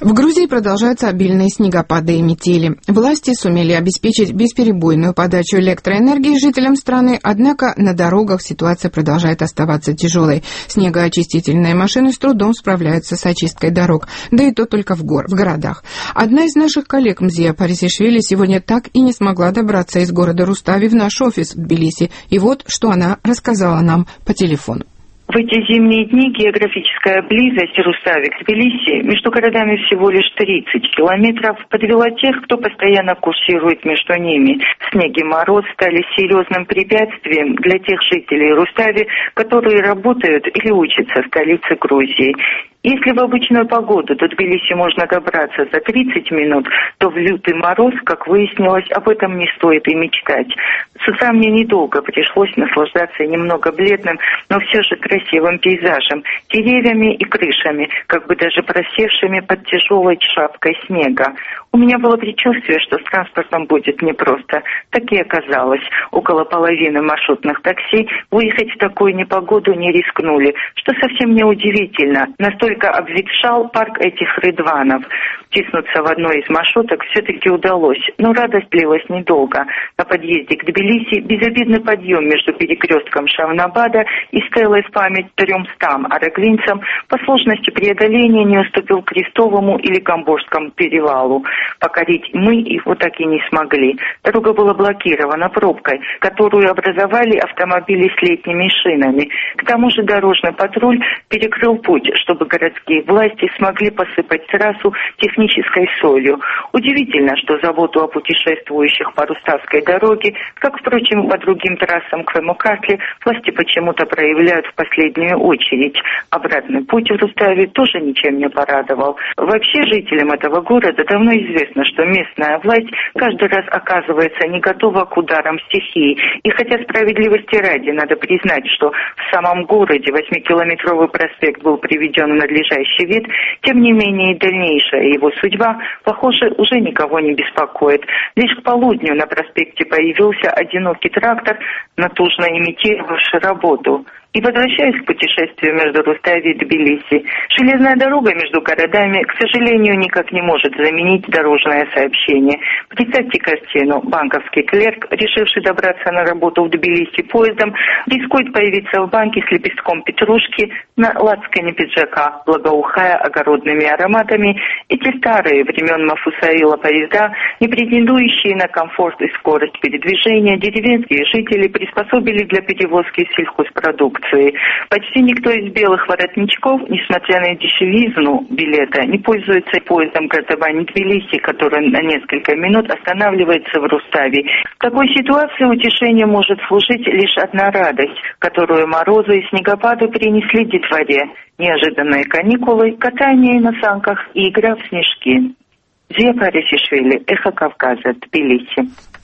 В Грузии продолжаются обильные снегопады и метели. Власти сумели обеспечить бесперебойную подачу электроэнергии жителям страны, однако на дорогах ситуация продолжает оставаться тяжелой. Снегоочистительные машины с трудом справляются с очисткой дорог, да и то только в городах. Одна из наших коллег, Мзия Парисишвили, сегодня так и не смогла добраться из города Рустави в наш офис в Тбилиси. И вот, что она рассказала нам по телефону. В эти зимние дни географическая близость Рустави к Тбилиси между городами всего лишь 30 километров подвела тех, кто постоянно курсирует между ними. Снег и мороз стали серьезным препятствием для тех жителей Рустави, которые работают или учатся в столице Грузии. Если в обычную погоду до Тбилиси можно добраться за 30 минут, то в лютый мороз, как выяснилось, об этом не стоит и мечтать. С утра мне недолго пришлось наслаждаться немного бледным, но все же красивым пейзажем, деревьями и крышами, как бы даже просевшими под тяжелой шапкой снега. У меня было предчувствие, что с транспортом будет непросто. Так и оказалось. Около половины маршрутных такси выехать в такую непогоду не рискнули, что совсем неудивительно. Настолько обветшал парк этих рыдванов. Втиснуться в одной из маршруток все-таки удалось, но радость длилась недолго. На подъезде к Тбилиси безобидный подъем между перекрестком Шавнабада и стелой в память 300 араглинцам по сложности преодоления не уступил Крестовому или Камбожскому перевалу. Покорить мы его так и не смогли. Дорога была блокирована пробкой, которую образовали автомобили с летними шинами. К тому же дорожный патруль перекрыл путь, чтобы городские власти смогли посыпать трассу технической солью. Удивительно, что заботу о путешествующих по Руставской дороге, как, впрочем, по другим трассам к Вемукатле, власти почему-то проявляют в последнюю очередь. Обратный путь в Руставе тоже ничем не порадовал. Вообще жителям этого города давно известно, что местная власть каждый раз оказывается не готова к ударам стихии. И хотя справедливости ради надо признать, что в самом городе 8-километровый проспект был приведен в надлежащий вид, тем не менее и дальнейшая его судьба, похоже, уже никого не беспокоит. Лишь к полудню на проспекте появился одинокий трактор, натужно имитировавший работу. И возвращаясь к путешествию между Рустави и Тбилиси, железная дорога между городами, к сожалению, никак не может заменить дорожное сообщение. Представьте картину. Банковский клерк, решивший добраться на работу в Тбилиси поездом, рискует появиться в банке с лепестком петрушки на лацкане пиджака, благоухая огородными ароматами. Эти старые времен Мафусаила поезда, не претендующие на комфорт и скорость передвижения, деревенские жители приспособили для перевозки сельхозпродукции. Почти никто из белых воротничков, несмотря на дешевизну билета, не пользуется поездом Гардабани-Тбилиси, который на несколько минут останавливается в Руставе. В такой ситуации утешением может служить лишь одна радость, которую морозы и снегопады принесли детворе: неожиданные каникулы, катание на санках и игра в снежки. Мзия Парисишвили, Эхо Кавказа, Тбилиси.